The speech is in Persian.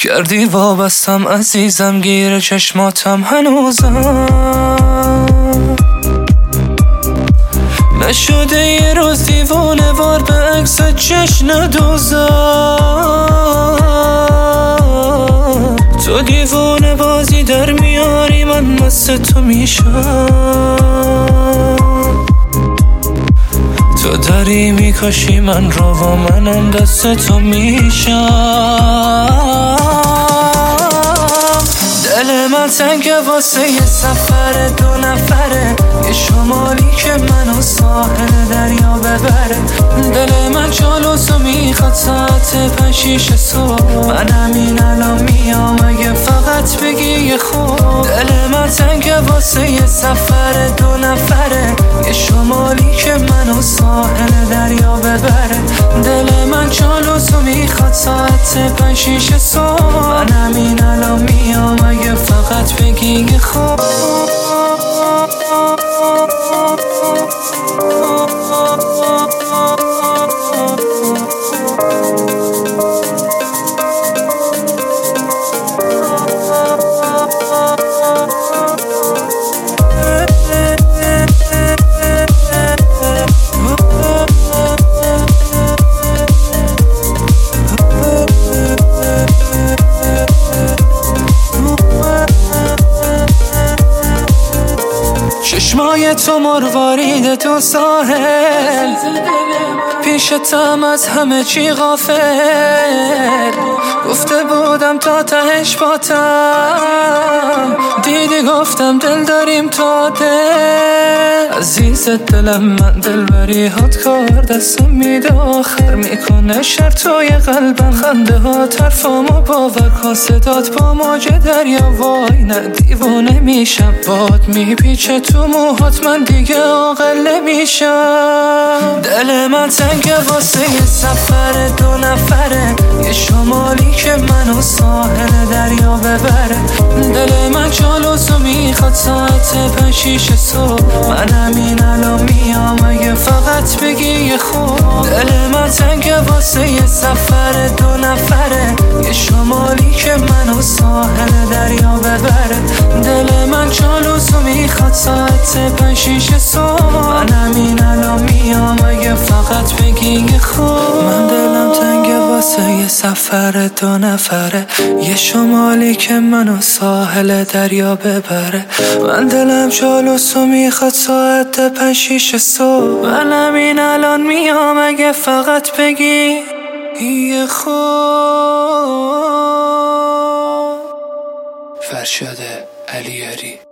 کردی وابستم عزیزم، گیر چشماتم هنوزم نشده یه روز دیوونه وار به عکس چشم دوزم. تو دیوونه بازی در میاری، من مست تو میشم. تو داری میکشی من رو و منم دست تو میشم. دل من تنگه واسه یه سفر 2 نفره، یه شمالی که منو ساحل دریا ببره. دل من جالوسو میخواد ساعت 5-6 صبح، من همین الان میام اگه فقط بگی یه خوب. دل من تنگه واسه یه سفر 2 نفره، یه شمالی که منو ساحل دریا ببره. دل من جالوسو میخواد ساعت 5-6 صبح، من همین الان میام اگه فقط بگی یه خوب. چشمای تو مروارید تو ساحل، پیشتم از همه چی غافل. گفته بودم تا تهش باتم، دیدی گفتم دل داریم تا دل. عزیز دلم من دلبری هات کار دستم میده آخر میکنه شر توی قلبم. خنده ها طرفامو باور کن، صدات با موج دریا وای نه دیوانه میشم. باد میپیچه تو موهات من دیگه عاقل نمیشم. دل من تنگه واسه یه سفر 2 نفره، یه شمالی که منو ساحل دریا ببره. دل من جالوسو میخواد ساعت 5-6 صبح، من همین الان میام اگه فقط بگی یه خوب. دل من تنگه واسه یه سفر 2 نفره، یه شمالی که منو ساحل دریا ببره. دل من جالوسو میخواد ساعت 5-6 صبح، من همین الان میام اگه فقط بگی یه خوب. من دلم تنگه واسه یه سفر 2 نفره، یه شمالی که منو ساحل دریا ببره. من دلم جالوسو میخواد ساعت 5-6 صبح، من همین الان میام اگه فقط بگی یه خوب. فرشاد علیاری.